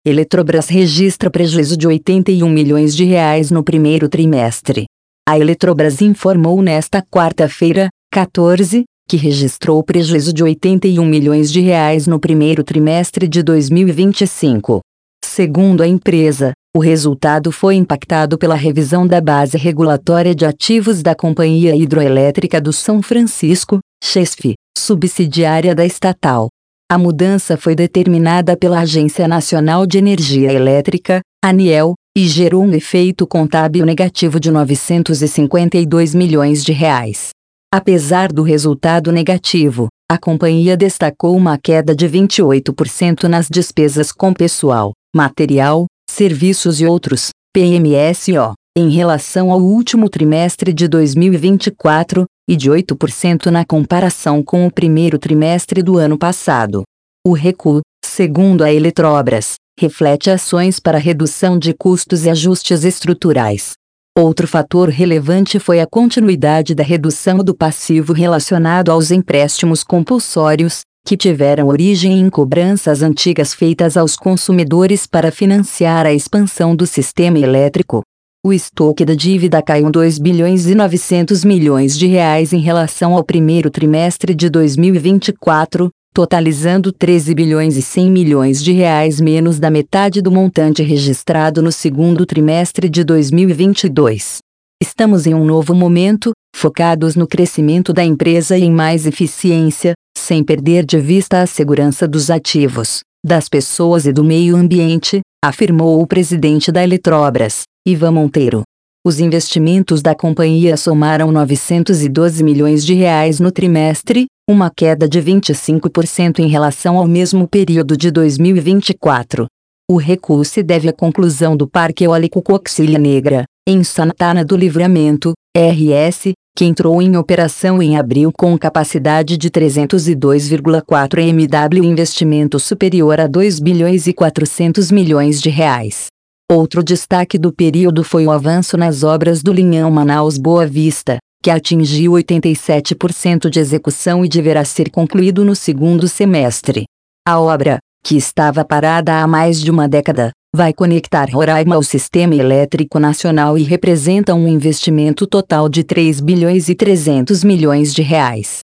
Eletrobras registra prejuízo de R$ 81 milhões no primeiro trimestre. A Eletrobras informou nesta quarta-feira, 14, que registrou prejuízo de R$ 81 milhões no primeiro trimestre de 2025. Segundo a empresa, o resultado foi impactado pela revisão da base regulatória de ativos da Companhia Hidroelétrica do São Francisco, CHESF, subsidiária da estatal. A mudança foi determinada pela Agência Nacional de Energia Elétrica, ANEEL, e gerou um efeito contábil negativo de R$ 952 milhões. Apesar do resultado negativo, a companhia destacou uma queda de 28% nas despesas com pessoal, material, serviços e outros, PMSO, em relação ao último trimestre de 2024, e de 8% na comparação com o primeiro trimestre do ano passado. O recuo, segundo a Eletrobras, reflete ações para redução de custos e ajustes estruturais. Outro fator relevante foi a continuidade da redução do passivo relacionado aos empréstimos compulsórios, que tiveram origem em cobranças antigas feitas aos consumidores para financiar a expansão do sistema elétrico. O estoque da dívida caiu R$ 2,9 bilhões em relação ao primeiro trimestre de 2024, totalizando R$ 13,1 bilhões menos da metade do montante registrado no segundo trimestre de 2022. Estamos em um novo momento, focados no crescimento da empresa e em mais eficiência, sem perder de vista a segurança dos ativos, das pessoas e do meio ambiente, afirmou o presidente da Eletrobras, Ivan Monteiro. Os investimentos da companhia somaram R$ 912 milhões no trimestre, uma queda de 25% em relação ao mesmo período de 2024. O recuo se deve à conclusão do Parque Eólico Coxilha Negra, em Santana do Livramento, RS, que entrou em operação em abril com capacidade de 302,4 MW e investimento superior a R$ 2,4 bilhões. Outro destaque do período foi o avanço nas obras do linhão Manaus-Boa Vista, que atingiu 87% de execução e deverá ser concluído no segundo semestre. A obra, que estava parada há mais de uma década, vai conectar Roraima ao sistema elétrico nacional e representa um investimento total de R$ 3,3 bilhões.